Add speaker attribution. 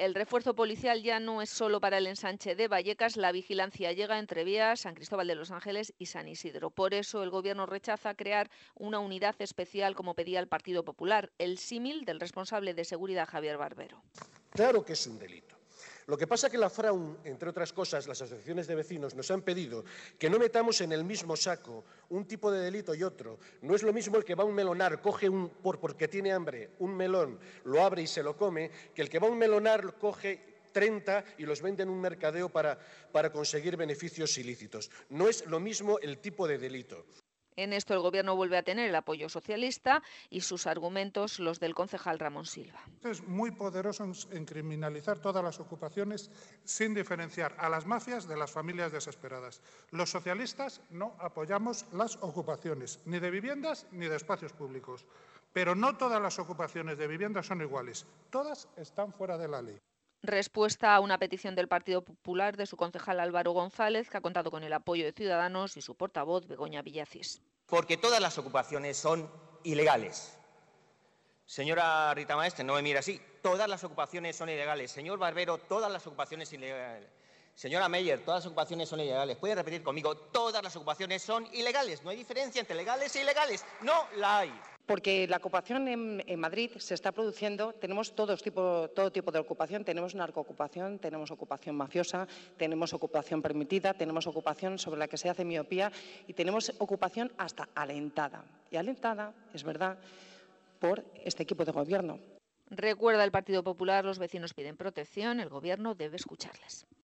Speaker 1: El refuerzo policial ya no es solo para el ensanche de Vallecas, la vigilancia llega entre Vías, San Cristóbal de los Ángeles y San Isidro. Por eso el Gobierno rechaza crear una unidad especial como pedía el Partido Popular, el símil del responsable de seguridad Javier Barbero.
Speaker 2: Claro que es un delito. Lo que pasa es que la FRAUN, entre otras cosas, las asociaciones de vecinos nos han pedido que no metamos en el mismo saco un tipo de delito y otro. No es lo mismo el que va a un melonar, coge porque tiene hambre un melón, lo abre y se lo come, que el que va a un melonar coge 30 y los vende en un mercadeo para conseguir beneficios ilícitos. No es lo mismo el tipo de delito.
Speaker 1: En esto el Gobierno vuelve a tener el apoyo socialista y sus argumentos los del concejal Ramón Silva.
Speaker 3: Es muy poderoso en criminalizar todas las ocupaciones sin diferenciar a las mafias de las familias desesperadas. Los socialistas no apoyamos las ocupaciones, ni de viviendas ni de espacios públicos. Pero no todas las ocupaciones de viviendas son iguales. Todas están fuera de la ley.
Speaker 1: Respuesta a una petición del Partido Popular de su concejal Álvaro González, que ha contado con el apoyo de Ciudadanos y su portavoz Begoña Villacís.
Speaker 4: Porque todas las ocupaciones son ilegales. Señora Rita Maestre, no me mire así. Todas las ocupaciones son ilegales. Señor Barbero, todas las ocupaciones son ilegales. Señora Meyer, todas las ocupaciones son ilegales. ¿Puede repetir conmigo? Todas las ocupaciones son ilegales. No hay diferencia entre legales e ilegales. No la hay.
Speaker 5: Porque la ocupación en Madrid se está produciendo, tenemos todo tipo de ocupación, tenemos narcoocupación, tenemos ocupación mafiosa, tenemos ocupación permitida, tenemos ocupación sobre la que se hace miopía y tenemos ocupación hasta alentada. Y alentada, es verdad, por este equipo de gobierno.
Speaker 1: Recuerda el Partido Popular, los vecinos piden protección, el Gobierno debe escucharles.